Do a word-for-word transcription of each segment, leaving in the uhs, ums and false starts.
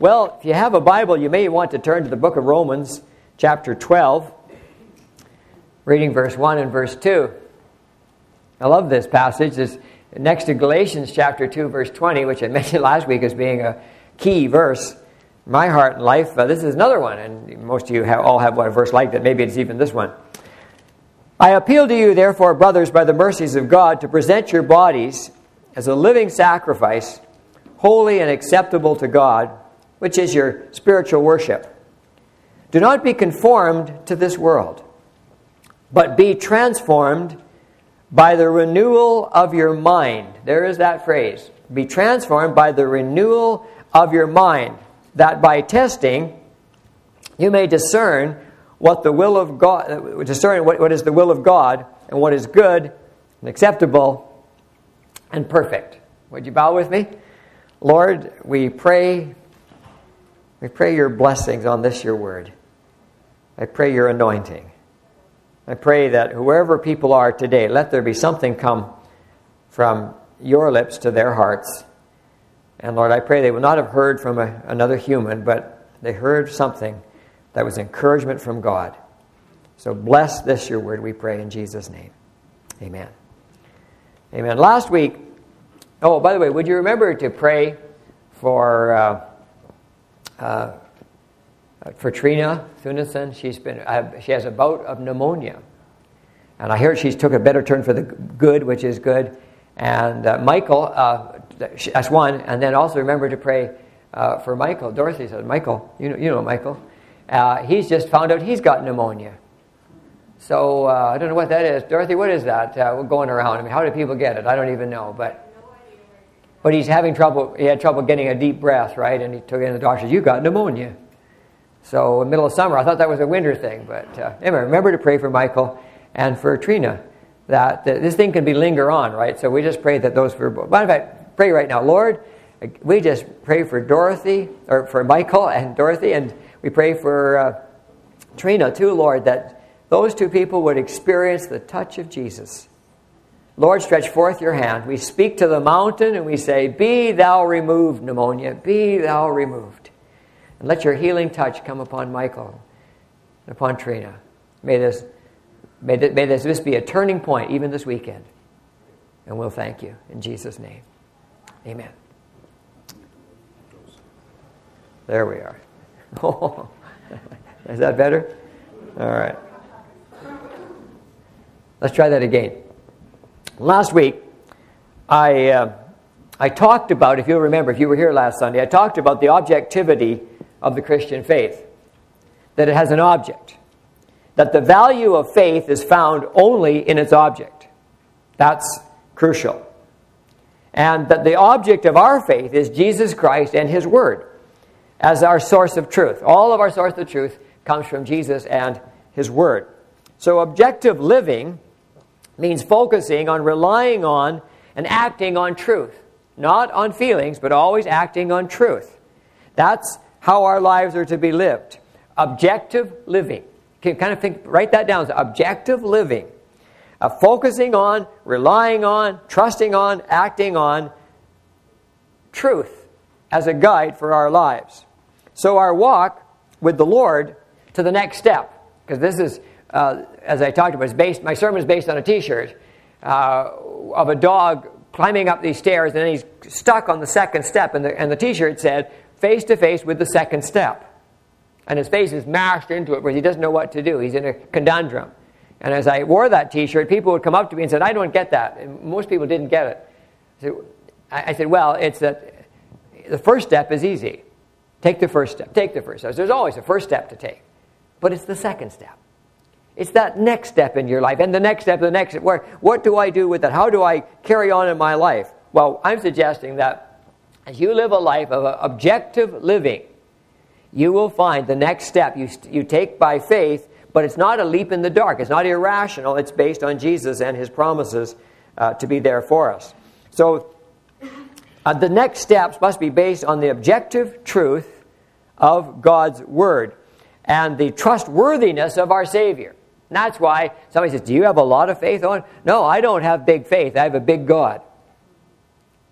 Well, if you have a Bible, you may want to turn to the book of Romans, chapter twelve, reading verse one and verse two. I love this passage. It's next to Galatians chapter two, verse twenty, which I mentioned last week as being a key verse. My heart and life, uh, this is another one, and most of you have, all have one verse like that. Maybe it's even this one. I appeal to you, therefore, brothers, by the mercies of God, to present your bodies as a living sacrifice, holy and acceptable to God, which is your spiritual worship. Do not be conformed to this world, but be transformed by the renewal of your mind. There is that phrase. Be transformed by the renewal of your mind, that by testing you may discern what the will of God, discern what, what is the will of God, and what is good and acceptable and perfect. Would you bow with me? Lord, we pray, we pray your blessings on this, your word. I pray your anointing. I pray that whoever people are today, let there be something come from your lips to their hearts. And Lord, I pray they will not have heard from a, another human, but they heard something that was encouragement from God. So bless this, your word, we pray in Jesus' name. Amen. Amen. Last week, oh, by the way, would you remember to pray for uh, uh, for Trina Thunison? She's been uh, she has a bout of pneumonia, and I hear she's took a better turn for the good, which is good. And uh, Michael, uh, that's one. And then also remember to pray uh, for Michael. Dorothy said, Michael, you know, you know Michael. Uh, he's just found out he's got pneumonia. So uh, I don't know what that is. Dorothy, what is that uh, going around? I mean, how do people get it? I don't even know. But but he's having trouble. He had trouble getting a deep breath, right? And he took it in the doctor. You got pneumonia. So in the middle of summer, I thought that was a winter thing. But uh, anyway, remember to pray for Michael and for Trina. That, that this thing can be linger on, right? So we just pray that those for. Matter of fact, pray right now, Lord. We just pray for Dorothy or for Michael and Dorothy, and we pray for uh, Trina too, Lord, that those two people would experience the touch of Jesus. Lord, stretch forth your hand. We speak to the mountain and we say, "Be thou removed, pneumonia. Be thou removed," and let your healing touch come upon Michael and upon Trina. May this. May this, may this be a turning point even this weekend. And we'll thank you in Jesus' name. Amen. There we are. Oh, is that better? All right. Let's try that again. Last week, I uh, I talked about, if you'll remember, if you were here last Sunday, I talked about the objectivity of the Christian faith. That it has an object. That the value of faith is found only in its object. That's crucial. And that the object of our faith is Jesus Christ and His Word as our source of truth. All of our source of truth comes from Jesus and His Word. So objective living means focusing on relying on and acting on truth. Not on feelings, but always acting on truth. That's how our lives are to be lived. Objective living. Can kind of think, write that down. Objective living. Uh, focusing on, relying on, trusting on, acting on truth as a guide for our lives. So our walk with the Lord to the next step. Because this is, uh, as I talked about, is based, my sermon is based on a t-shirt uh, of a dog climbing up these stairs, and then he's stuck on the second step. And the, and the t-shirt said, face to face with the second step. And his face is mashed into it where he doesn't know what to do. He's in a conundrum. And as I wore that t-shirt, people would come up to me and said, I don't get that. And most people didn't get it. So I said, well, it's that the first step is easy. Take the first step. Take the first step. There's always a first step to take. But it's the second step. It's that next step in your life. And the next step, the next step. Where, what do I do with that? How do I carry on in my life? Well, I'm suggesting that as you live a life of objective living, you will find the next step you, you take by faith, but it's not a leap in the dark. It's not irrational. It's based on Jesus and His promises uh, to be there for us. So uh, the next steps must be based on the objective truth of God's Word and the trustworthiness of our Savior. And that's why somebody says, do you have a lot of faith on? No, I don't have big faith. I have a big God.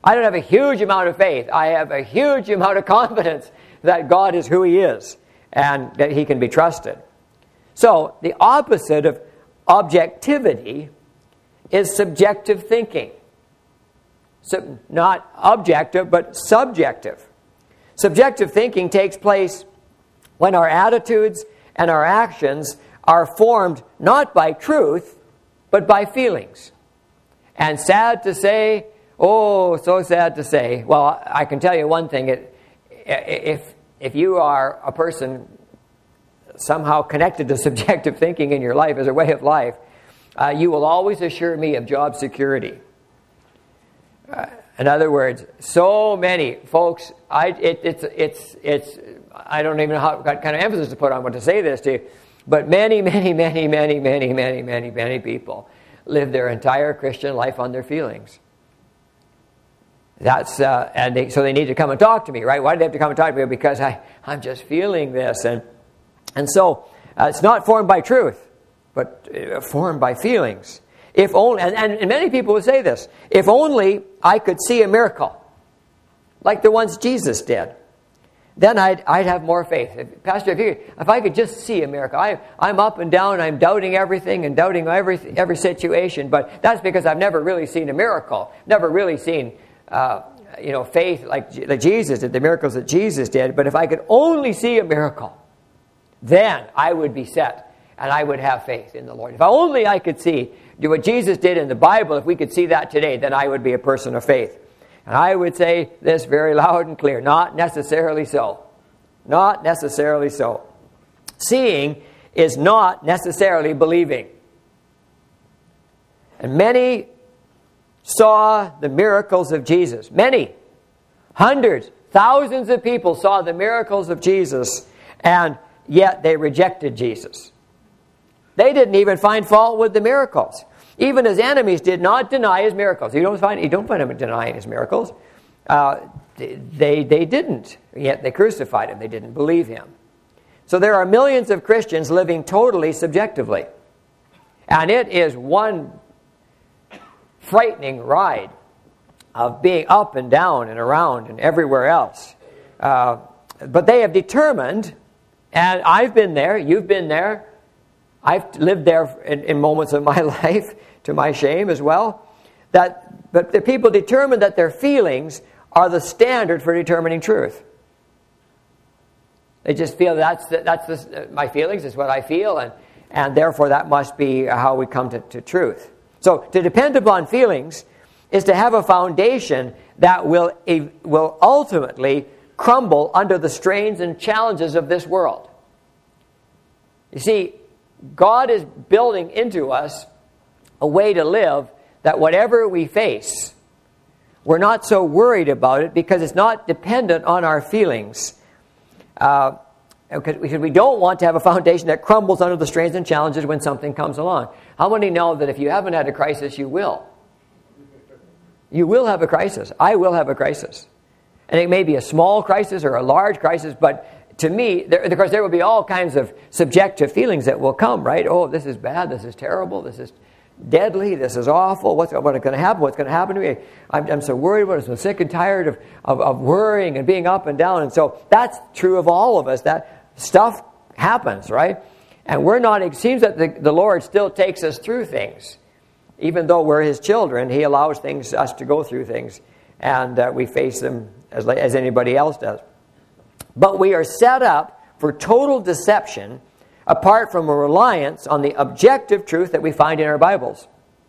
I don't have a huge amount of faith. I have a huge amount of confidence that God is who He is and that He can be trusted. So, the opposite of objectivity is subjective thinking. So, not objective, but subjective. Subjective thinking takes place when our attitudes and our actions are formed not by truth, but by feelings. And sad to say, oh, so sad to say, well, I can tell you one thing. It, if, if you are a person somehow connected to subjective thinking in your life as a way of life, uh, you will always assure me of job security. Uh, in other words, so many folks, I, it, it's, it's, it's, I don't even know how, what kind of emphasis to put on what to say this to you, but many, many, many, many, many, many, many, many people live their entire Christian life on their feelings. That's uh, and they, so they need to come and talk to me, right? Why do they have to come and talk to me? Because I, I'm just feeling this, and and so uh, it's not formed by truth, but uh, formed by feelings. If only, and, and many people would say this: if only I could see a miracle, like the ones Jesus did, then I'd I'd have more faith. If, Pastor, if you if I could just see a miracle, I I'm up and down, I'm doubting everything and doubting every every situation, but that's because I've never really seen a miracle, never really seen. Uh, you know, faith like, like Jesus did, the miracles that Jesus did. But if I could only see a miracle, then I would be set and I would have faith in the Lord. If only I could see do what Jesus did in the Bible, if we could see that today, then I would be a person of faith. And I would say this very loud and clear, not necessarily so. Not necessarily so. Seeing is not necessarily believing. And many saw the miracles of Jesus. Many, hundreds, thousands of people saw the miracles of Jesus, and yet they rejected Jesus. They didn't even find fault with the miracles. Even his enemies did not deny his miracles. You don't find you don't find them denying his miracles. Uh, they they didn't. Yet they crucified him. They didn't believe him. So there are millions of Christians living totally subjectively, and it is one frightening ride of being up and down and around and everywhere else. Uh, but they have determined, and I've been there, you've been there, I've lived there in, in moments of my life, to my shame as well, that but the people determine that their feelings are the standard for determining truth. They just feel that's the, that's the, my feelings is what I feel, and, and therefore that must be how we come to, to truth. So to depend upon feelings is to have a foundation that will, will ultimately crumble under the strains and challenges of this world. You see, God is building into us a way to live that whatever we face, we're not so worried about it because it's not dependent on our feelings. Uh, Because we don't want to have a foundation that crumbles under the strains and challenges when something comes along. How many know that if you haven't had a crisis, you will? You will have a crisis. I will have a crisis. And it may be a small crisis or a large crisis, but to me, there, of course, there will be all kinds of subjective feelings that will come, right? Oh, this is bad, this is terrible, this is deadly, this is awful, what's, what's going to happen, what's going to happen to me? I'm, I'm so worried about it, I'm so sick and tired of, of, of worrying and being up and down. And so that's true of all of us. That stuff happens, right? And we're not, it seems that the, the Lord still takes us through things. Even though we're His children, He allows things us to go through things. And uh, we face them as, as anybody else does. But we are set up for total deception apart from a reliance on the objective truth that we find in our Bibles.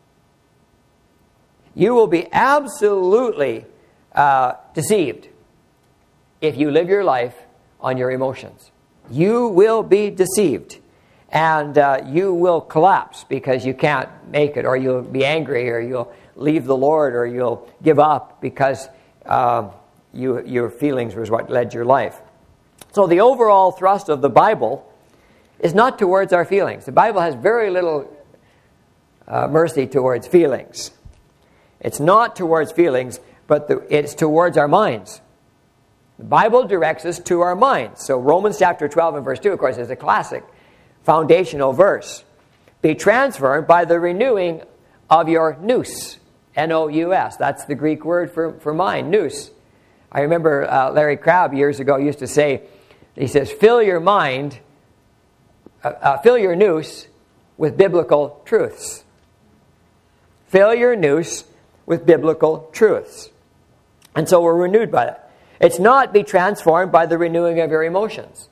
You will be absolutely uh, deceived if you live your life on your emotions. You will be deceived, and uh, you will collapse because you can't make it, or you'll be angry, or you'll leave the Lord, or you'll give up because uh, you, your feelings was what led your life. So the overall thrust of the Bible is not towards our feelings. The Bible has very little uh, mercy towards feelings. It's not towards feelings, but the, it's towards our minds. The Bible directs us to our minds. So Romans chapter twelve and verse two, of course, is a classic foundational verse. Be transformed by the renewing of your nous, N O U S. That's the Greek word for, for mind, nous. I remember uh, Larry Crabb years ago used to say, he says, fill your mind, uh, uh, fill your nous with biblical truths. Fill your nous with biblical truths. And so we're renewed by that. It's not be transformed by the renewing of your emotions.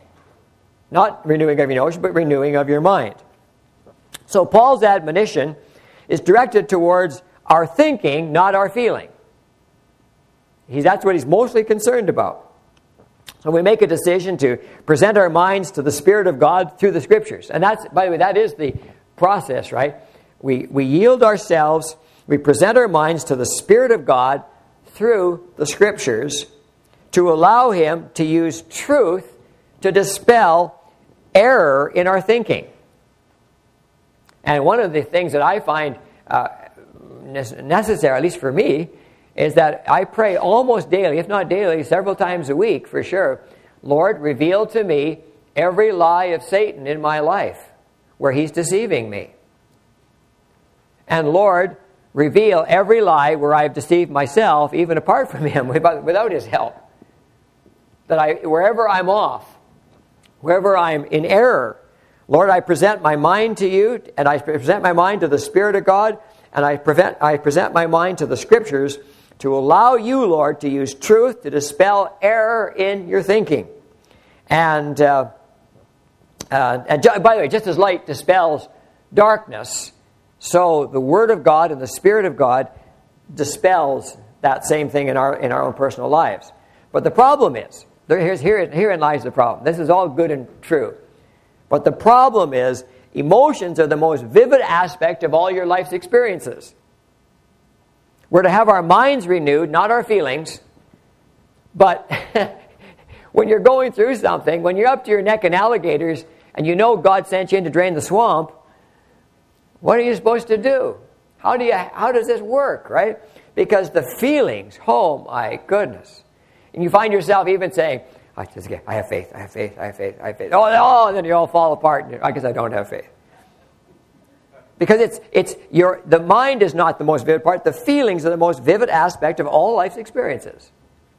Not renewing of your emotions, but renewing of your mind. So Paul's admonition is directed towards our thinking, not our feeling. He's, that's what he's mostly concerned about. So we make a decision to present our minds to the Spirit of God through the Scriptures. And that's, by the way, that is the process, right? We, we yield ourselves, we present our minds to the Spirit of God through the Scriptures to allow Him to use truth to dispel error in our thinking. And one of the things that I find uh, necessary, at least for me, is that I pray almost daily, if not daily, several times a week for sure, Lord, reveal to me every lie of Satan in my life where he's deceiving me. And Lord, reveal every lie where I've deceived myself, even apart from Him, without His help. That I, wherever I'm off, wherever I'm in error, Lord, I present my mind to you, and I present my mind to the Spirit of God, and I, prevent, I present my mind to the Scriptures to allow you, Lord, to use truth to dispel error in your thinking. And, uh, uh, and by the way, just as light dispels darkness, so the Word of God and the Spirit of God dispels that same thing in our in our own personal lives. But the problem is, there, here's, here, herein lies the problem. This is all good and true. But the problem is, emotions are the most vivid aspect of all your life's experiences. We're to have our minds renewed, not our feelings. But when you're going through something, when you're up to your neck in alligators, and you know God sent you in to drain the swamp, what are you supposed to do? How do you? How does this work, right? Because the feelings, oh my goodness. And you find yourself even saying, I have faith, I have faith, I have faith, I have faith. Oh, oh, and then you all fall apart. And I guess I don't have faith. Because it's it's your the mind is not the most vivid part. The feelings are the most vivid aspect of all life's experiences.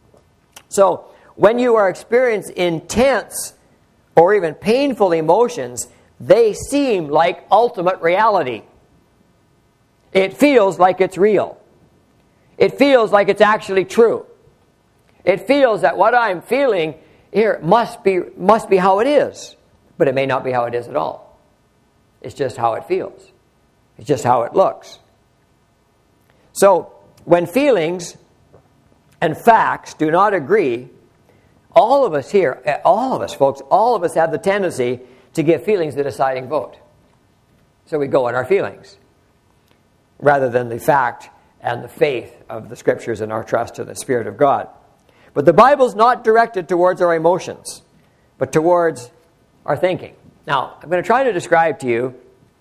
So when you are experiencing intense or even painful emotions, they seem like ultimate reality. It feels like it's real. It feels like it's actually true. It feels that what I'm feeling here must be must be how it is, but it may not be how it is at all. It's just how it feels. It's just how it looks. So, when feelings and facts do not agree, all of us here, all of us folks, all of us have the tendency to give feelings the deciding vote. So we go on our feelings rather than the fact and the faith of the Scriptures and our trust in the Spirit of God. But the Bible's not directed towards our emotions, but towards our thinking. Now, I'm going to try to describe to you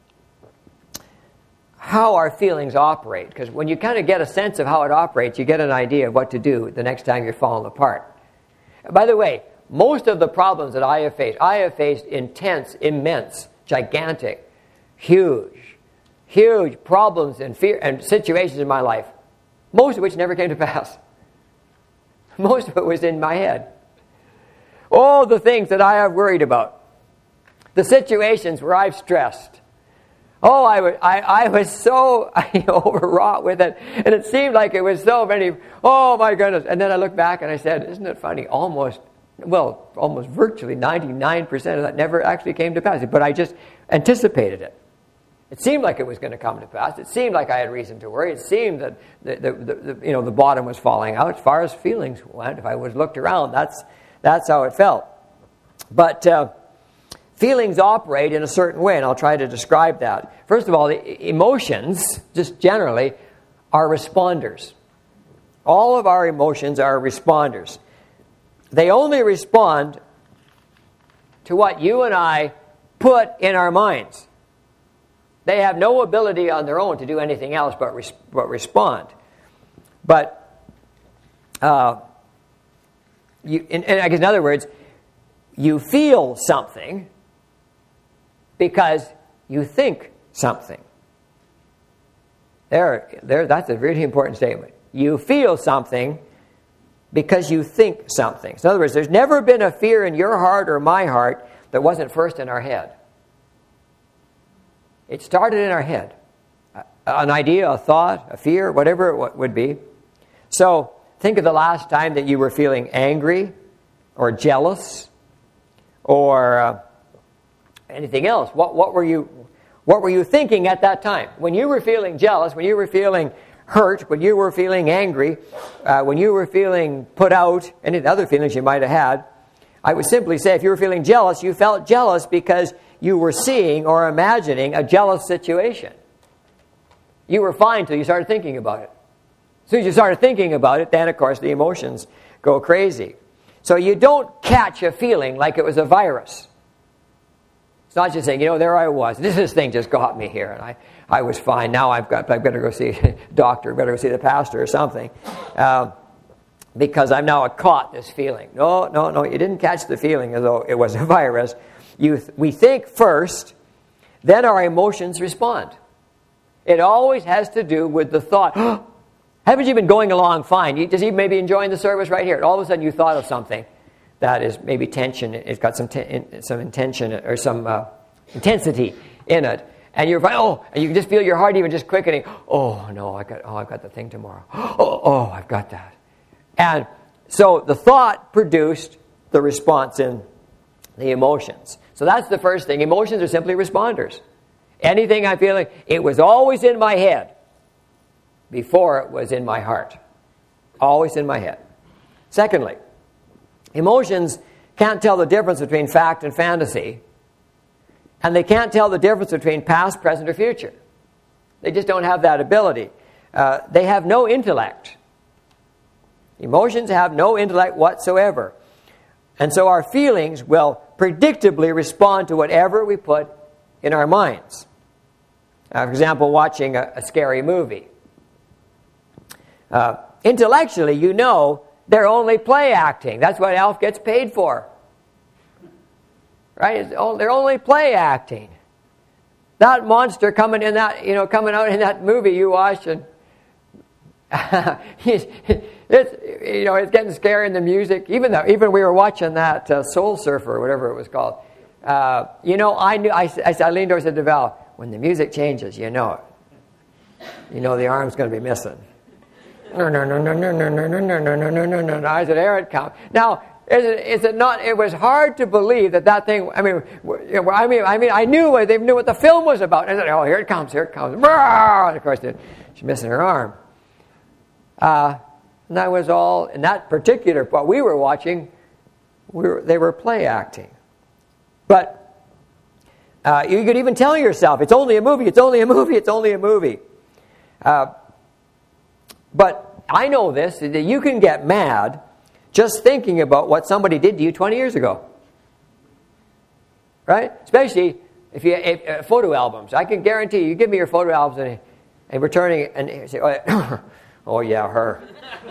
how our feelings operate, because when you kind of get a sense of how it operates, you get an idea of what to do the next time you're falling apart. By the way, most of the problems that I have faced, I have faced intense, immense, gigantic, huge, huge problems and fear and situations in my life, most of which never came to pass. Most of it was in my head. All the things that I have worried about, the situations where I've stressed. Oh, I was, I, I was so overwrought with it, and it seemed like it was so many, oh my goodness. And then I looked back and I said, isn't it funny, almost, well, almost virtually ninety-nine percent of that never actually came to pass. But I just anticipated it. It seemed like it was going to come to pass. It seemed like I had reason to worry. It seemed that the, the, the, the, you know, the bottom was falling out. As far as feelings went, if I was looked around, that's, that's how it felt. But uh, feelings operate in a certain way, and I'll try to describe that. First of all, the emotions, just generally, are responders. All of our emotions are responders. They only respond to what you and I put in our minds. They have no ability on their own to do anything else but, res- but respond. But, uh, you, in, in, I guess in other words, you feel something because you think something. There, there, that's a really important statement. You feel something because you think something. So in other words, there's never been a fear in your heart or my heart that wasn't first in our head. It started in our head. An idea, a thought, a fear, whatever it would be. So think of the last time that you were feeling angry or jealous or uh, anything else. What, what were you, what were you thinking at that time? When you were feeling jealous, when you were feeling hurt, when you were feeling angry, uh, when you were feeling put out, any other feelings you might have had, I would simply say if you were feeling jealous, you felt jealous because you were seeing or imagining a jealous situation. You were fine until you started thinking about it. As soon as you started thinking about it, then, of course, the emotions go crazy. So you don't catch a feeling like it was a virus. It's not just saying, you know, there I was. This, this thing just got me here, and I, I was fine. Now I've got, I better go see a doctor, better go see the pastor or something, uh, because I'm now caught this feeling. No, no, no, you didn't catch the feeling as though it was a virus. You th- we think first, then our emotions respond. It always has to do with the thought. Haven't you been going along fine? You just even maybe enjoying the service right here. All of a sudden you thought of something that is maybe tension. It's got some te- some intention or some uh, intensity in it, and you're oh, and you can just feel your heart even just quickening. Oh no, I got oh I've got the thing tomorrow. Oh oh I've got that, and so the thought produced the response in the emotions. So that's the first thing. Emotions are simply responders. Anything I'm feeling, it was always in my head before it was in my heart. Always in my head. Secondly, emotions can't tell the difference between fact and fantasy, and they can't tell the difference between past, present, or future. They just don't have that ability. Uh, they have no intellect. Emotions have no intellect whatsoever. And so our feelings will predictably respond to whatever we put in our minds. Uh, for example, watching a, a scary movie. Uh, intellectually, you know they're only play acting. That's what Alf gets paid for. Right? It's, oh, they're only play acting. That monster coming in that, you know, coming out in that movie you watched, and he's, it's, you know, it's getting scary in the music. Even though, even we were watching that uh, Soul Surfer or whatever it was called. Uh, you know, I knew. I, I, I leaned over and said to Val, "When the music changes, you know it. You know the arm's going to be missing." No, no, no, no, no, no, no, no, no, no, no, no, no, no. I said, "Here it comes." Now, is it, is it not? It was hard to believe that that thing. I mean, I mean, I mean, I knew what they knew what the film was about. And I said, "Oh, here it comes, here it comes!" And of course, she's missing her arm. Uh, and that was all. In that particular, what we were watching, we were, they were play acting. But uh, you could even tell yourself, it's only a movie, it's only a movie, it's only a movie. Uh, but I know this, that you can get mad just thinking about what somebody did to you twenty years ago. Right? Especially if you if, uh, photo albums. I can guarantee you, you give me your photo albums and, and returning it, and you say, oh, oh yeah, her.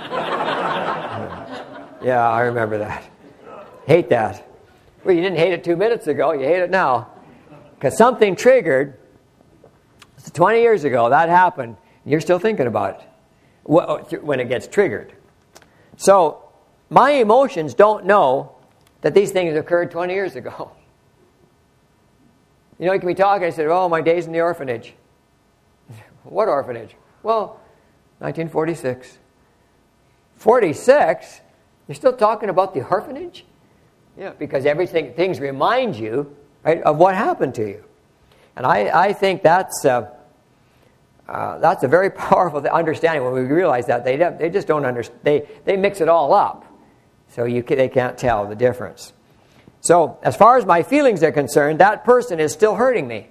Yeah, I remember that. Hate that. Well, you didn't hate it two minutes ago. You hate it now. Because something triggered twenty years ago. That happened. And you're still thinking about it when it gets triggered. So my emotions don't know that these things occurred twenty years ago. You know, you can be talking. I said, oh, my days in the orphanage. What orphanage? Well, nineteen forty-six. forty-six? You're still talking about the orphanage? Yeah, because everything things remind you, right, of what happened to you, and I, I think that's uh, uh, that's a very powerful understanding when we realize that they they just don't understand. They they mix it all up, so you can, they can't tell the difference. So as far as my feelings are concerned, that person is still hurting me.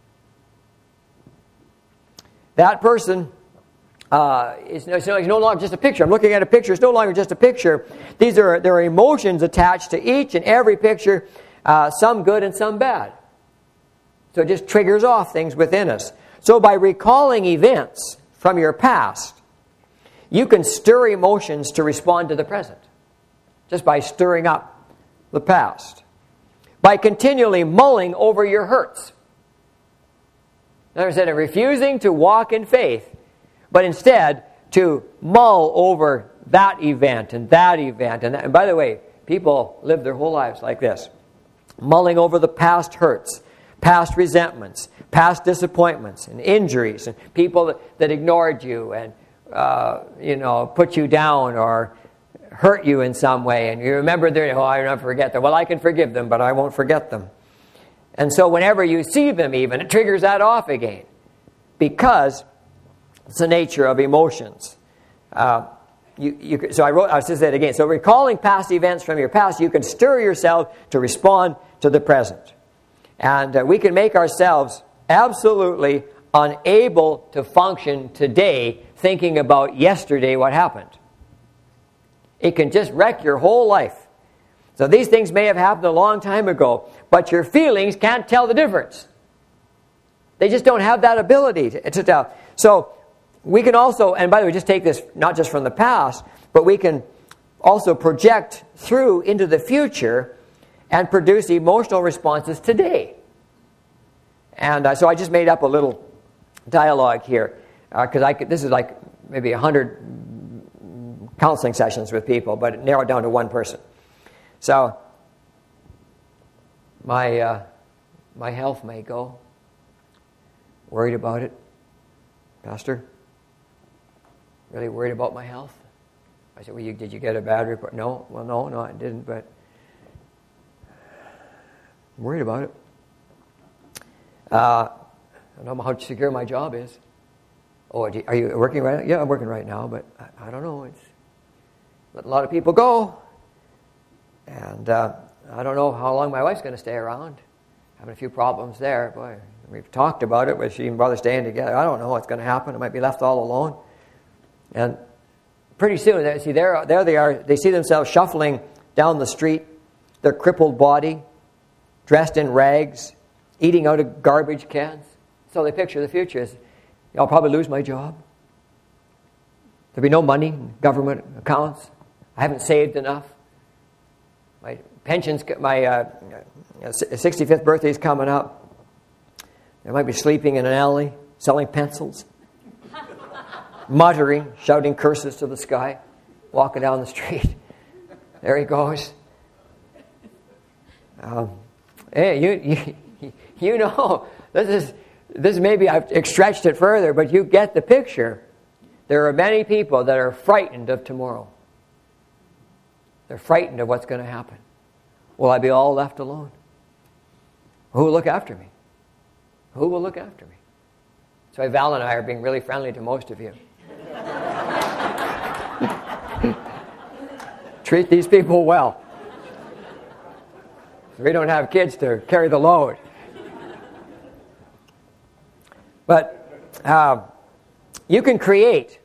That person. Uh, it's, no, it's no longer just a picture. I'm looking at a picture. It's no longer just a picture. These are there are emotions attached to each and every picture, uh, some good and some bad. So it just triggers off things within us. So by recalling events from your past, you can stir emotions to respond to the present, just by stirring up the past. By continually mulling over your hurts. In other words, refusing to walk in faith, but instead to mull over that event and that event. And, that, and by the way, people live their whole lives like this, mulling over the past hurts, past resentments, past disappointments and injuries, and people that, that ignored you and uh, you know put you down or hurt you in some way, and you remember their, oh, I'll never forget them. Well, I can forgive them, but I won't forget them. And so whenever you see them even, it triggers that off again, because it's the nature of emotions. Uh, you, you, so I wrote, I just said it again. So recalling past events from your past, you can stir yourself to respond to the present. And uh, we can make ourselves absolutely unable to function today thinking about yesterday what happened. It can just wreck your whole life. So these things may have happened a long time ago, but your feelings can't tell the difference. They just don't have that ability to, to tell. So we can also, and by the way, just take this not just from the past, but we can also project through into the future and produce emotional responses today. And uh, so I just made up a little dialogue here, because uh, I could, this is like maybe a hundred counseling sessions with people, but it narrowed down to one person. So, my uh, my health may go. Worried about it, Pastor? Really worried about my health? I said, well, you, did you get a bad report? No, well, no, no, I didn't, but I'm worried about it. Uh, I don't know how secure my job is. Oh, are you working right now? Yeah, I'm working right now, but I, I don't know. It's let a lot of people go. And uh, I don't know how long my wife's going to stay around. Having a few problems there. Boy, we've talked about it, but she even bother staying together. I don't know what's going to happen. I might be left all alone. And pretty soon, they see there, there they are. They see themselves shuffling down the street, their crippled body, dressed in rags, eating out of garbage cans. So they picture the future as, I'll probably lose my job. There'll be no money in government accounts. I haven't saved enough. My pension's, my uh, sixty-fifth birthday is coming up. I might be sleeping in an alley, selling pencils, muttering, shouting curses to the sky, walking down the street. There he goes. Um, hey, you, you, you know, this is this. Maybe I've stretched it further, but you get the picture. There are many people that are frightened of tomorrow. They're frightened of what's going to happen. Will I be all left alone? Who will look after me? Who will look after me? So Val and I are being really friendly to most of you. Treat these people well. We don't have kids to carry the load. But uh, you can create.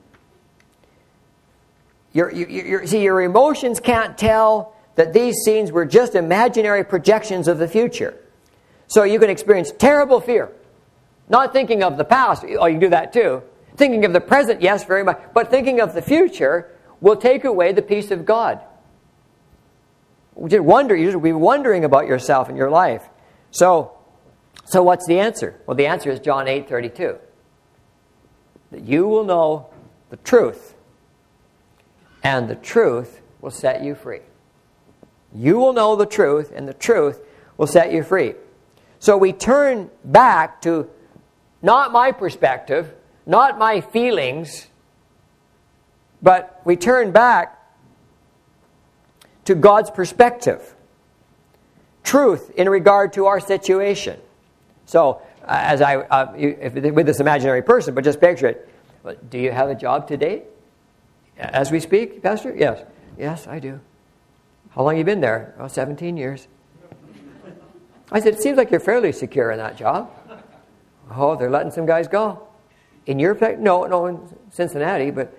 Your, your, your, see, your emotions can't tell that these scenes were just imaginary projections of the future. So you can experience terrible fear. Not thinking of the past, oh, you can do that too. Thinking of the present, yes, very much. But thinking of the future will take away the peace of God. You just wonder, you just be wondering about yourself and your life. So, so what's the answer? Well, the answer is John eight thirty-two. That you will know the truth, and the truth will set you free. You will know the truth, and the truth will set you free. So we turn back to not my perspective, not my feelings, but we turn back to God's perspective. Truth in regard to our situation. So, uh, as I, uh, you, if, with this imaginary person, but just picture it. Well, do you have a job today? As we speak, Pastor? Yes. Yes, I do. How long have you been there? Oh, seventeen years. I said, it seems like you're fairly secure in that job. Oh, they're letting some guys go. In your place? No, no, in Cincinnati, but...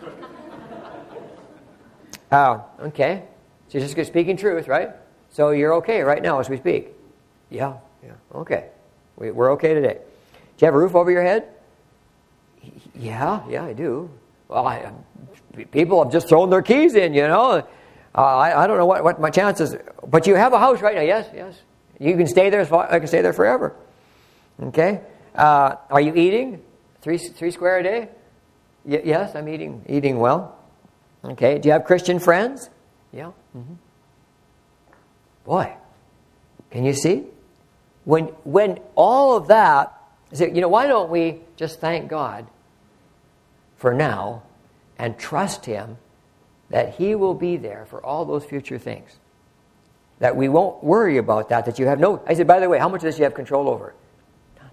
Oh, okay. So you're just speaking truth, right? So you're okay right now as we speak? Yeah, yeah, okay. We, we're okay today. Do you have a roof over your head? Yeah, yeah, I do. Well, I, people have just thrown their keys in, you know. Uh, I, I don't know what, what my chances... But you have a house right now, yes, yes. You can stay there, I can stay there forever. Okay? Uh, are you eating? Three three square a day? Y- yes, I'm eating eating well. Okay. Do you have Christian friends? Yeah. Mm-hmm. Boy, can you see? When when all of that, you know, why don't we just thank God for now and trust Him that He will be there for all those future things? That we won't worry about that, that you have no... I said, by the way, how much of this you have control over? None.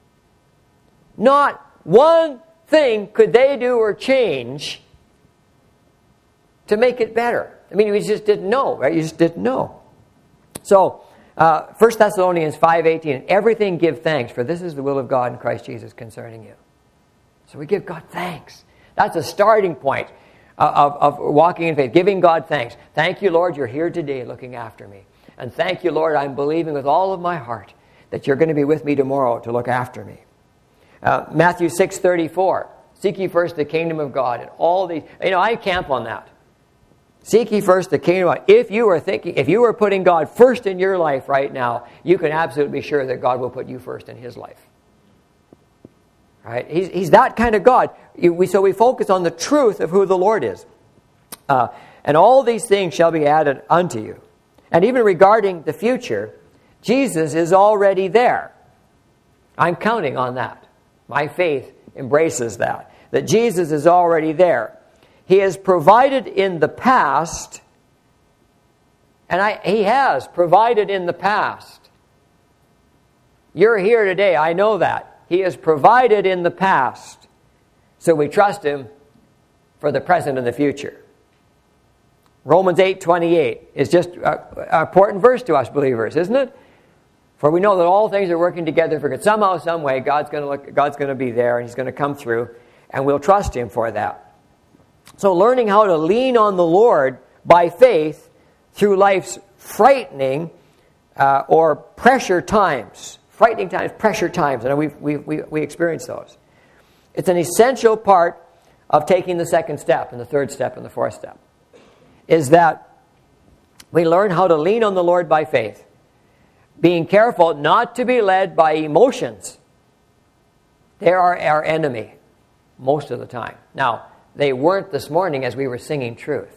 Not one thing could they do or change to make it better. I mean, we just didn't know, right? You just didn't know. So, uh, First Thessalonians five eighteen, everything give thanks, for this is the will of God in Christ Jesus concerning you. So we give God thanks. That's a starting point of, of walking in faith, giving God thanks. Thank you, Lord, you're here today looking after me. And thank you, Lord, I'm believing with all of my heart that you're going to be with me tomorrow to look after me. Uh, Matthew six thirty-four, seek ye first the kingdom of God. And all these, you know, I camp on that. Seek ye first the kingdom of God. If you are thinking, if you are putting God first in your life right now, you can absolutely be sure that God will put you first in His life. Right? He's, he's that kind of God. We, so we focus on the truth of who the Lord is. Uh, and all these things shall be added unto you. And even regarding the future, Jesus is already there. I'm counting on that. My faith embraces that. That Jesus is already there. He has provided in the past, and I, He has provided in the past. You're here today, I know that. He has provided in the past. So we trust Him for the present and the future. Romans eight twenty-eight is just an important verse to us believers, isn't it? For we know that all things are working together for good. Somehow, some way, God's going to look, God's going to be there, and He's going to come through, and we'll trust Him for that. So learning how to lean on the Lord by faith through life's frightening uh, or pressure times. Frightening times, pressure times. And we've, we we we experience those. It's an essential part of taking the second step and the third step and the fourth step. Is that we learn how to lean on the Lord by faith. Being careful not to be led by emotions. They are our enemy most of the time. Now, they weren't this morning as we were singing truth.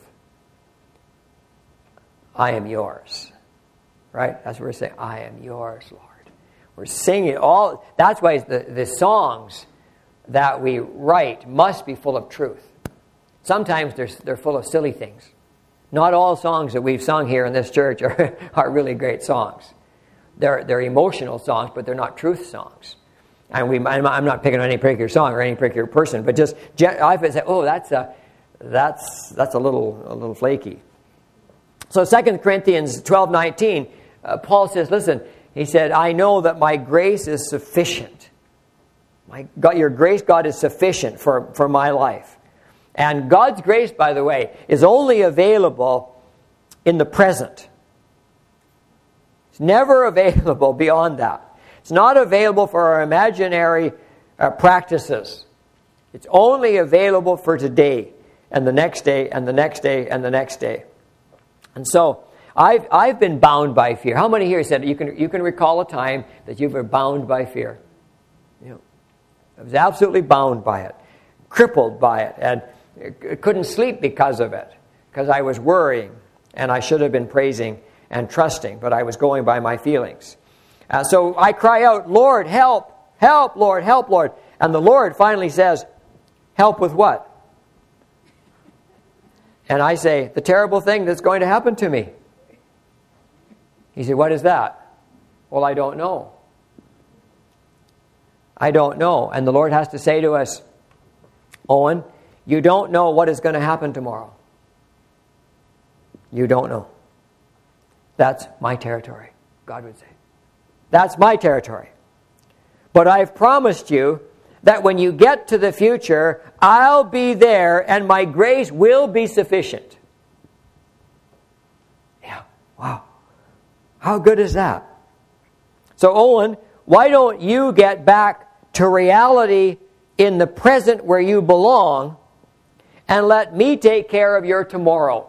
I am yours. Right? That's what we're saying. I am yours, Lord. We're singing all. That's why the, the songs that we write must be full of truth. Sometimes they're, they're full of silly things. Not all songs that we've sung here in this church are, are really great songs. They're, they're emotional songs, but they're not truth songs. And we, I'm not picking on any particular song or any particular person, but just I've said, oh, that's a, that's that's a little a little flaky. So Second Corinthians twelve nineteen, uh, Paul says, listen, he said, I know that my grace is sufficient. My God, your grace, God, is sufficient for, for my life. And God's grace, by the way, is only available in the present. It's never available beyond that. It's not available for our imaginary uh, practices. It's only available for today and the next day and the next day and the next day. And so I've I've been bound by fear. How many here said you can you can recall a time that you were bound by fear? You know, I was absolutely bound by it, crippled by it, and couldn't sleep because of it, because I was worrying, and I should have been praising and trusting, but I was going by my feelings. Uh, so I cry out, Lord, help, help, Lord, help, Lord. And the Lord finally says, help with what? And I say, the terrible thing that's going to happen to me. He said, what is that? Well, I don't know. I don't know. And the Lord has to say to us, Owen, you don't know what is going to happen tomorrow. You don't know. That's my territory, God would say. That's my territory. But I've promised you that when you get to the future, I'll be there and my grace will be sufficient. Yeah, wow. How good is that? So, Owen, why don't you get back to reality in the present where you belong and let me take care of your tomorrow?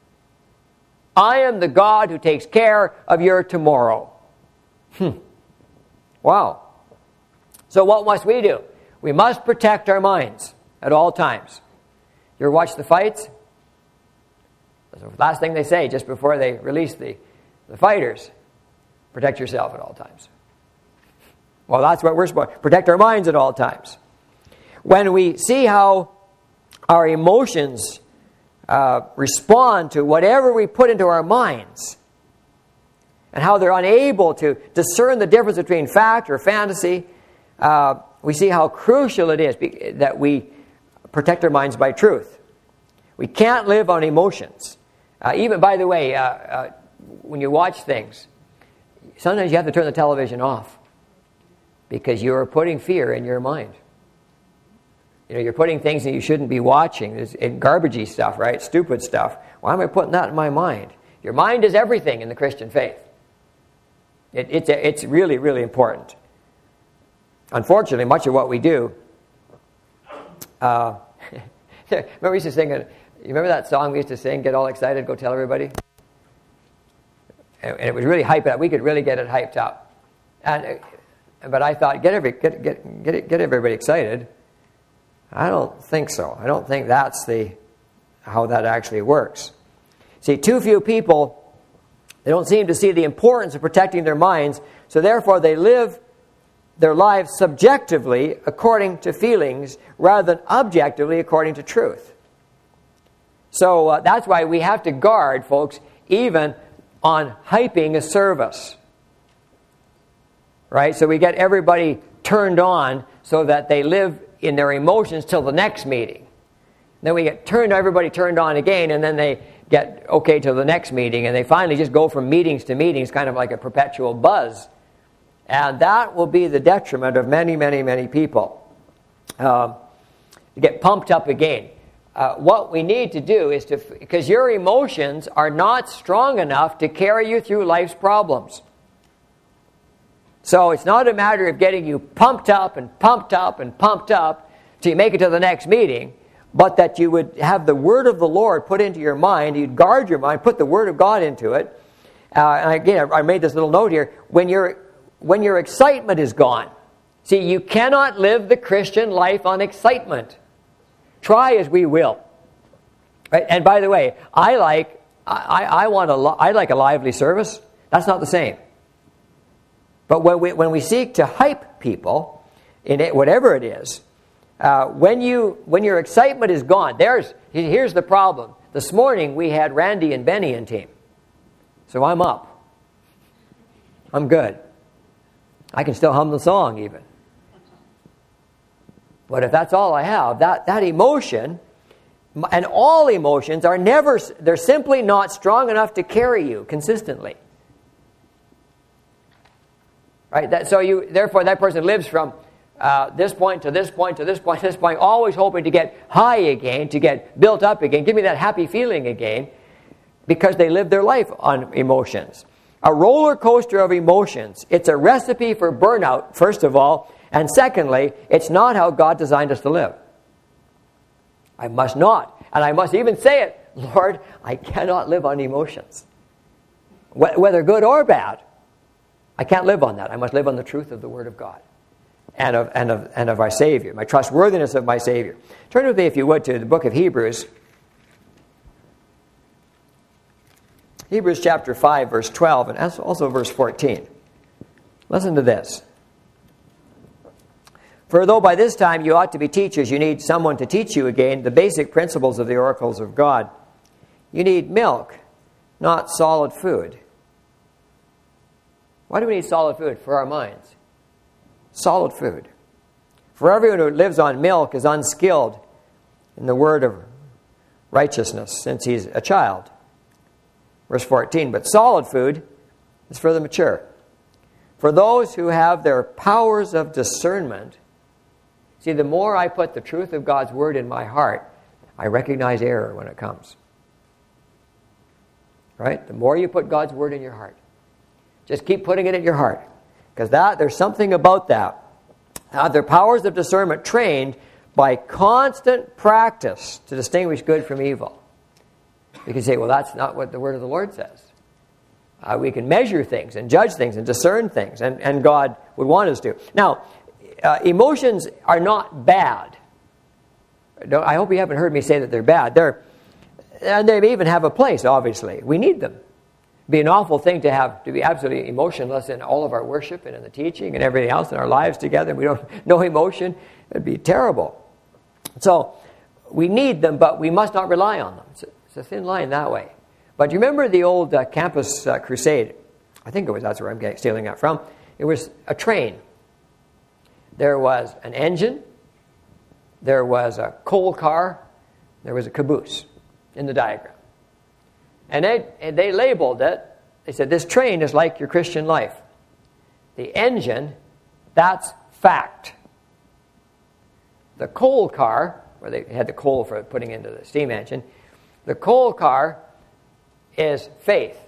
I am the God who takes care of your tomorrow. Hmm. Wow. So what must we do? We must protect our minds. at all times. You ever watch the fights? That's the last thing they say just before they release the, the fighters. Protect yourself at all times. Well, that's what we're supposed to protect our minds at all times. When we see how our emotions uh, respond to whatever we put into our minds, and how they're unable to discern the difference between fact or fantasy, uh, we see how crucial it is that we protect our minds by truth. We can't live on emotions. Uh, even, by the way, uh, uh, when you watch things, sometimes you have to turn the television off because you are putting fear in your mind. You know, you're putting things that you shouldn't be watching. It's garbagey stuff, right? Stupid stuff. Why am I putting that in my mind? Your mind is everything in the Christian faith. It, it's, it's really, really important. Unfortunately, much of what we do... Uh, remember we used to sing... A, you remember that song we used to sing, Get All Excited, Go Tell Everybody? And, and it was really hyped up. We could really get it hyped up. And... But I thought, get every get get get it, get everybody excited. I don't think so. I don't think that's the how that actually works. See, too few people, they don't seem to see the importance of protecting their minds, so therefore they live their lives subjectively according to feelings rather than objectively according to truth. So uh, that's why we have to guard, folks, even on hyping a service. Right? So we get everybody turned on so that they live in their emotions till the next meeting. Then we get turned everybody turned on again, and then they get okay till the next meeting, and they finally just go from meetings to meetings, kind of like a perpetual buzz. And that will be the detriment of many, many, many people. Uh, get pumped up again. Uh, what we need to do is to, because your emotions are not strong enough to carry you through life's problems. So it's not a matter of getting you pumped up and pumped up and pumped up till you make it to the next meeting, but that you would have the word of the Lord put into your mind. You'd guard your mind, put the word of God into it. Uh, and again, I made this little note here. When your when your excitement is gone, see, you cannot live the Christian life on excitement. Try as we will. Right? And by the way, I like I, I want a I like a lively service. That's not the same. But when we when we seek to hype people, in it, whatever it is, uh, when you when your excitement is gone, there's here's the problem. This morning we had Randy and Benny in team, so I'm up. I'm good. I can still hum the song even. But if that's all I have, that that emotion, and all emotions are never they're simply not strong enough to carry you consistently. Right? That, so you, therefore, that person lives from uh, this point to this point to this point to this point, always hoping to get high again, to get built up again, give me that happy feeling again, because they live their life on emotions. A roller coaster of emotions. It's a recipe for burnout, first of all, and secondly, it's not how God designed us to live. I must not, and I must even say it, Lord, I cannot live on emotions, whether good or bad. I can't live on that. I must live on the truth of the Word of God and of, and of, and of our Savior, my trustworthiness of my Savior. Turn with me, if you would, to the book of Hebrews. Hebrews chapter five, verse twelve, and also verse fourteen. Listen to this. For though by this time you ought to be teachers, you need someone to teach you again the basic principles of the oracles of God. You need milk, not solid food. Why do we need solid food? For our minds. Solid food. For everyone who lives on milk is unskilled in the word of righteousness, since he's a child. Verse fourteen, but solid food is for the mature. For those who have their powers of discernment. See, the more I put the truth of God's word in my heart, I recognize error when it comes. Right? The more you put God's word in your heart. Just keep putting it in your heart. Because that there's something about that. Have their powers of discernment trained by constant practice to distinguish good from evil. You can say, well, that's not what the word of the Lord says. Uh, we can measure things and judge things and discern things, and, and God would want us to. Now, uh, emotions are not bad. don't, I hope you haven't heard me say that they're bad. They're, and they even have a place, obviously. We need them. It'd be an awful thing to have to be absolutely emotionless in all of our worship and in the teaching and everything else in our lives together. We don't no emotion. It'd be terrible. So we need them, but we must not rely on them. It's a, it's a thin line that way. But you remember the old uh, campus uh, crusade? I think it was, that's where I'm getting, stealing that from. It was a train. There was an engine. There was a coal car. There was a caboose in the diagram. And they, and they labeled it. They said, this train is like your Christian life. The engine, that's fact. The coal car, where they had the coal for putting into the steam engine, the coal car is faith.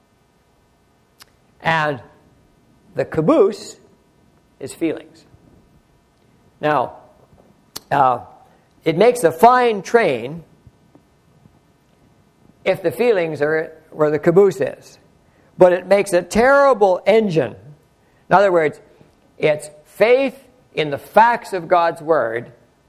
And the caboose is feelings. Now, uh, it makes a fine train if the feelings are where the caboose is. But it makes a terrible engine. In other words, it's faith in the facts of God's Word,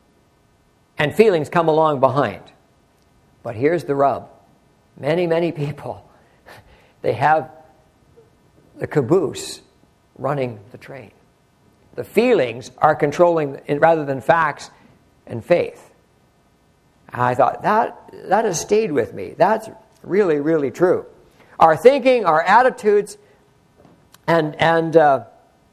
and feelings come along behind. But here's the rub. Many, many people, they have the caboose running the train. The feelings are controlling rather than facts and faith. And I thought, that, that has stayed with me. That's really, really true. Our thinking, our attitudes, and, and uh,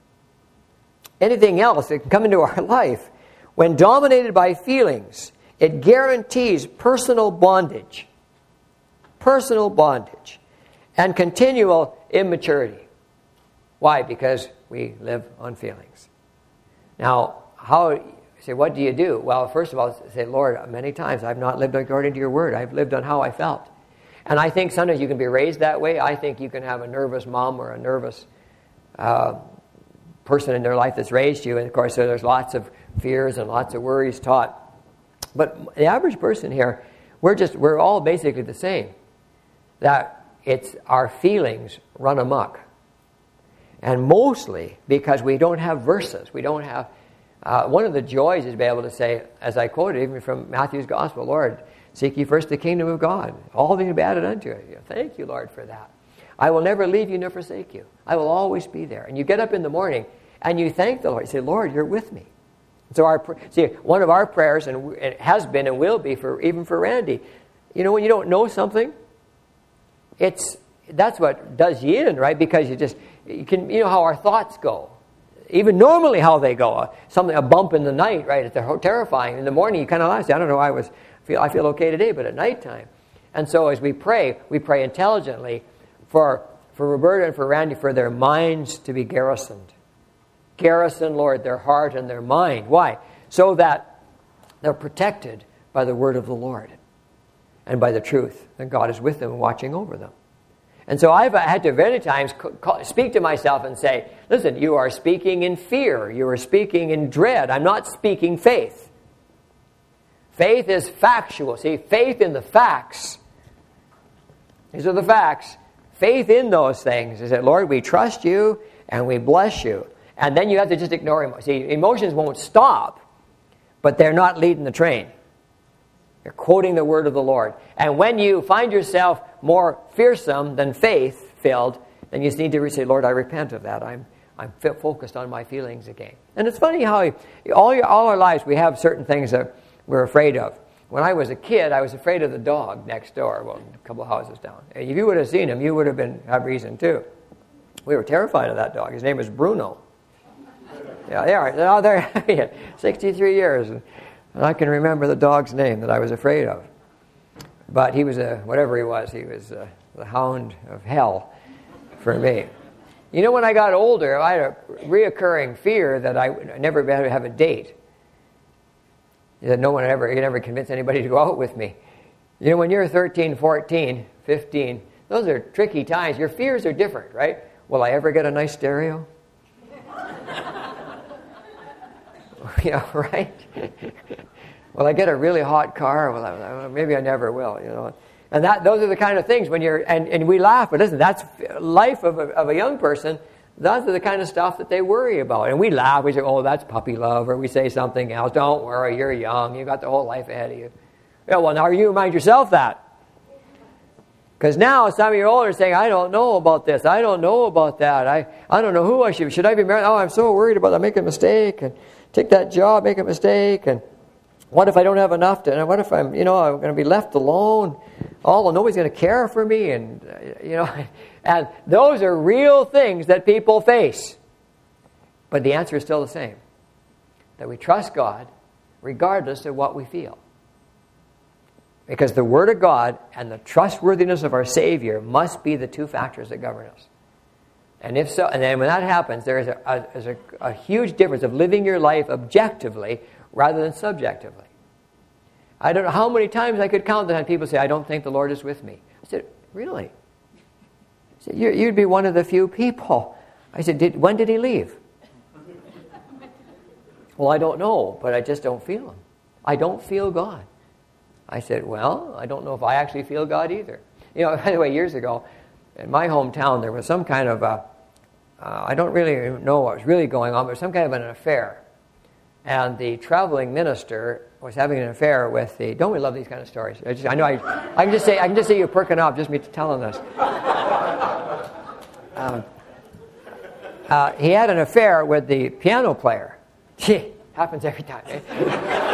anything else that can come into our life, when dominated by feelings, it guarantees personal bondage. Personal bondage. And continual immaturity. Why? Because we live on feelings. Now, how... say, what do you do? Well, first of all, say, Lord, many times I've not lived according to your word. I've lived on how I felt. And I think sometimes you can be raised that way. I think you can have a nervous mom or a nervous uh, person in their life that's raised you. And of course, so there's lots of fears and lots of worries taught. But the average person here, we're just, we're all basically the same. That it's our feelings run amok. And mostly because we don't have verses. We don't have... Uh, one of the joys is to be able to say, as I quoted even from Matthew's Gospel, Lord, seek ye first the kingdom of God. All things will be added unto you. Thank you, Lord, for that. I will never leave you nor forsake you. I will always be there. And you get up in the morning and you thank the Lord. You say, Lord, you're with me. So our see, one of our prayers, and it has been and will be for even for Randy, you know, when you don't know something, it's that's what does you in, right? Because you just you can you know how our thoughts go. Even normally how they go. Something, a bump in the night, right? It's terrifying. In the morning, you kind of laugh. I don't know, I was feel I feel okay today, but at nighttime. And so as we pray, we pray intelligently for, for Roberta and for Randy, for their minds to be garrisoned. Garrison, Lord, their heart and their mind. Why? So that they're protected by the word of the Lord and by the truth. And God is with them and watching over them. And so I've had to many times speak to myself and say, listen, you are speaking in fear. You are speaking in dread. I'm not speaking faith. Faith is factual. See, faith in the facts. These are the facts. Faith in those things is that, Lord, we trust you and we bless you. And then you have to just ignore emotions. See, emotions won't stop, but they're not leading the train. You're quoting the word of the Lord. And when you find yourself more fearsome than faith-filled, then you need to say, Lord, I repent of that. I'm I'm focused on my feelings again. And it's funny how all, your, all our lives we have certain things that we're afraid of. When I was a kid, I was afraid of the dog next door, well, a couple of houses down. And if you would have seen him, you would have been have reason too. We were terrified of that dog. His name was Bruno. Yeah, they are. Oh, they're sixty-three years. And I can remember the dog's name that I was afraid of. But he was a, whatever he was, he was a, the hound of hell for me. You know, when I got older, I had a reoccurring fear that I would never be able to have a date. That no one ever, could ever convince anybody to go out with me. You know, when you're thirteen, fourteen, fifteen, those are tricky times. Your fears are different, right? Will I ever get a nice stereo? Yeah, right? Will I get a really hot car? Well, I, maybe I never will, you know. And that those are the kind of things when you're, and, and we laugh, but listen, that's life of a, of a young person. That's the kind of stuff that they worry about. And we laugh. We say, oh, that's puppy love. Or we say something else. Don't worry, you're young. You've got the whole life ahead of you. Yeah, well, now you remind yourself that. Because now some of you older are saying, I don't know about this. I don't know about that. I, I don't know who I should. Should I be married? Oh, I'm so worried about that. Make a mistake. And take that job, make a mistake. And what if I don't have enough to, and what if I'm, you know, I'm going to be left alone? Oh, well, nobody's going to care for me. And, uh, you know, and those are real things that people face. But the answer is still the same. That we trust God regardless of what we feel. Because the Word of God and the trustworthiness of our Savior must be the two factors that govern us. And if so, and then when that happens, there is a, a, there's a, a huge difference of living your life objectively rather than subjectively. I don't know how many times I could count that people say, I don't think the Lord is with me. I said, really? I said, you'd be one of the few people. I said, did, when did he leave? Well, I don't know, but I just don't feel him. I don't feel God. I said, well, I don't know if I actually feel God either. You know, by the way, years ago, in my hometown, there was some kind of a, uh, I don't really know what was really going on, but some kind of an affair. And the traveling minister was having an affair with the, don't we love these kind of stories? I, just, I know I, I can just say, I can just see you perking up just me telling this. Um, uh, he had an affair with the piano player. Happens every time, eh?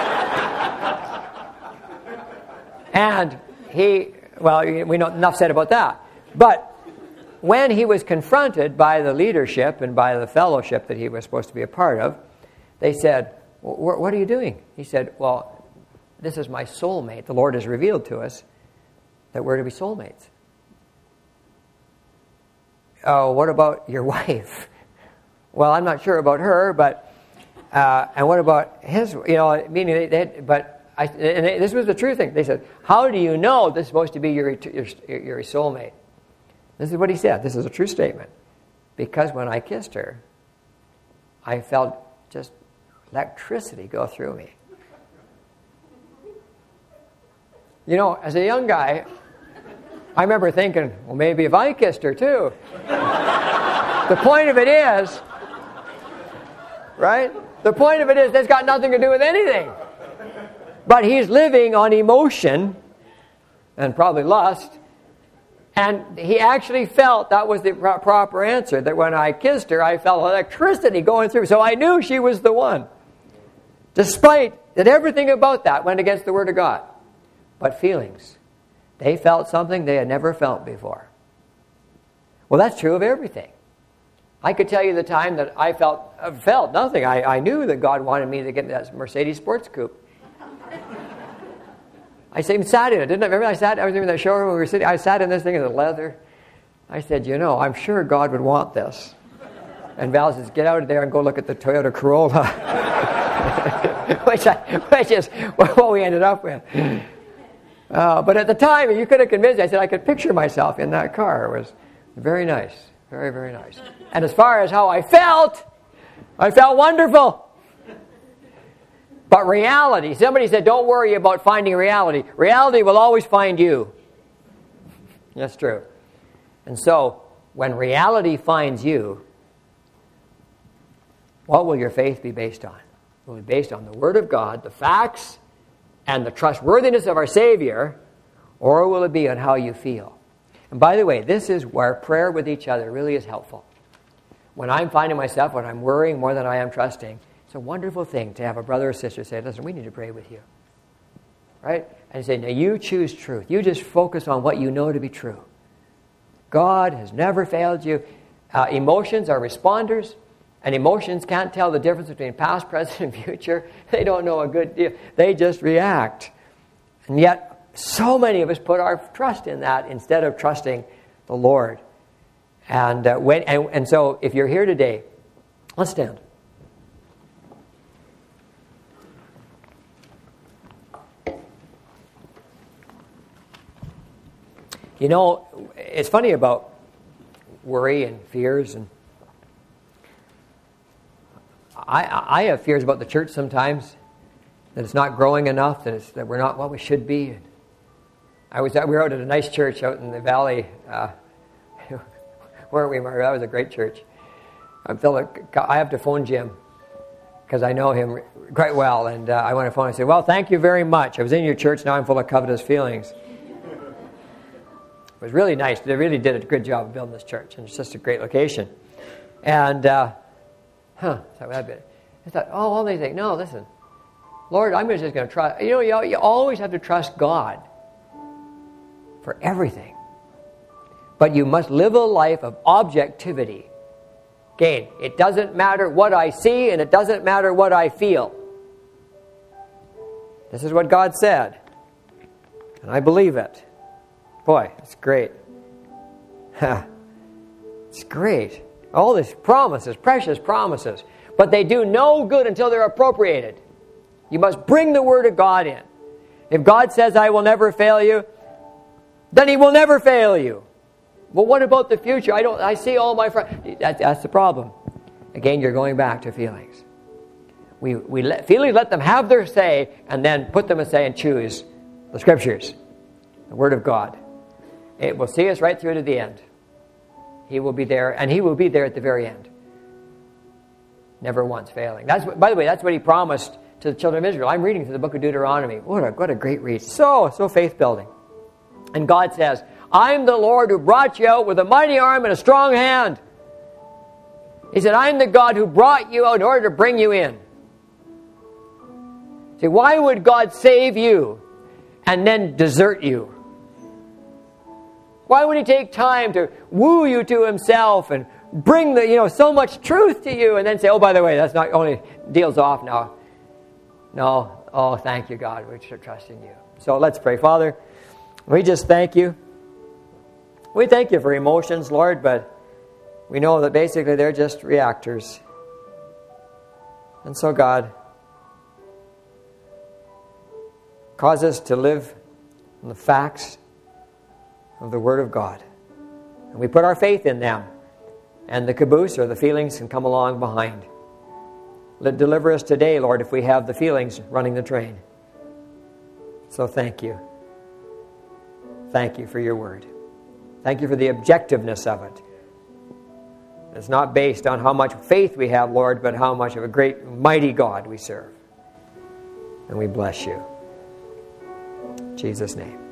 And he, well, we know enough said about that. But when he was confronted by the leadership and by the fellowship that he was supposed to be a part of, they said, what are you doing? He said, well, this is my soulmate. The Lord has revealed to us that we're to be soulmates. Oh, what about your wife? Well, I'm not sure about her, but, uh, and what about his, you know, meaning they, they had, but, I, and this was the true thing. They said, how do you know this is supposed to be your, your, your soulmate? This is what he said. This is a true statement. Because when I kissed her, I felt just electricity go through me. You know, as a young guy, I remember thinking, well, maybe if I kissed her too. The point of it is, right? The point of it is, that's got nothing to do with anything. But he's living on emotion and probably lust. And he actually felt that was the pro- proper answer. That when I kissed her, I felt electricity going through. So I knew she was the one. Despite that everything about that went against the Word of God. But feelings. They felt something they had never felt before. Well, that's true of everything. I could tell you the time that I felt uh, felt nothing. I, I knew that God wanted me to get that Mercedes Sports Coupe. I even sat in it, didn't I? Remember I sat, I was in that showroom, we were sitting, I sat in this thing in the leather. I said, you know, I'm sure God would want this. And Val says, get out of there and go look at the Toyota Corolla. which, I, which is what we ended up with. Uh, but at the time, you could have convinced me. I said, I could picture myself in that car. It was very nice. Very, very nice. And as far as how I felt, I felt wonderful. But reality, somebody said, don't worry about finding reality. Reality will always find you. That's true. And so, when reality finds you, what will your faith be based on? It will be based on the Word of God, the facts, and the trustworthiness of our Savior, or will it be on how you feel? And by the way, this is where prayer with each other really is helpful. When I'm finding myself, when I'm worrying more than I am trusting, it's a wonderful thing to have a brother or sister say, listen, we need to pray with you. Right? And say, now you choose truth. You just focus on what you know to be true. God has never failed you. Uh, emotions are responders, and emotions can't tell the difference between past, present, and future. They don't know a good deal. They just react. And yet, so many of us put our trust in that instead of trusting the Lord. And, uh, when, and, and so, if you're here today, let's stand. You know, it's funny about worry and fears, and I, I have fears about the church sometimes, that it's not growing enough, that it's that we're not what we should be. I was we were out at a nice church out in the valley, uh, weren't we, Mario? That was a great church. I'm Philip. I have to phone Jim because I know him quite well, and uh, I want to phone him and say, well, thank you very much. I was in your church, now I'm full of covetous feelings. It was really nice. They really did a good job of building this church, and it's just a great location. And, uh, huh, so that bit. I thought, oh, all these things. No, listen. Lord, I'm just going to trust. You know, you, you always have to trust God for everything. But you must live a life of objectivity. Again, it doesn't matter what I see, and it doesn't matter what I feel. This is what God said. And I believe it. Boy, it's great. It's great. All these promises, precious promises. But they do no good until they're appropriated. You must bring the Word of God in. If God says, I will never fail you, then He will never fail you. Well, what about the future? I don't. I see all my friends. That, that's the problem. Again, you're going back to feelings. We, we let, feelings let them have their say, and then put them aside and choose the Scriptures, the Word of God. It will see us right through to the end. He will be there, and He will be there at the very end. Never once failing. That's what, by the way, that's what He promised to the children of Israel. I'm reading through the book of Deuteronomy. What a, what a great read. So, so faith-building. And God says, I'm the Lord who brought you out with a mighty arm and a strong hand. He said, I'm the God who brought you out in order to bring you in. See, why would God save you and then desert you? Why would He take time to woo you to Himself and bring the, you know, so much truth to you and then say, oh, by the way, that's not only deals off now. No, oh, thank you, God. We should trust in you. So let's pray. Father, we just thank you. We thank you for emotions, Lord, but we know that basically they're just reactors. And so, God, cause us to live in the facts of the Word of God. And we put our faith in them. And the caboose or the feelings can come along behind. Let deliver us today, Lord, if we have the feelings running the train. So thank you. Thank you for your Word. Thank you for the objectiveness of it. It's not based on how much faith we have, Lord, but how much of a great, mighty God we serve. And we bless you. In Jesus' name.